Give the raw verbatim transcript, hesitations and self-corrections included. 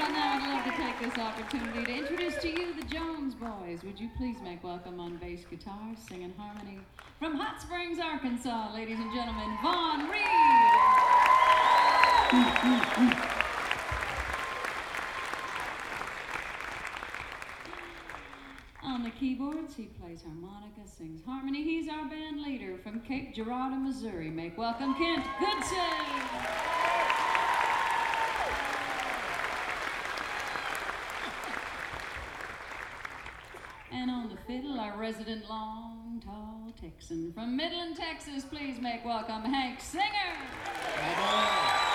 now I'd love to take this opportunity to introduce to you the Jones Boys. Would you please make welcome on bass guitar, singing harmony from Hot Springs, Arkansas, ladies and gentlemen, Vaughn Reed. On the keyboards, he plays harmonica, sings harmony. He's our band leader from Cape Girardeau, Missouri. Make welcome Kent Goodson. And on the fiddle, our resident long, tall Texan from Midland, Texas. Please make welcome Hank Singer.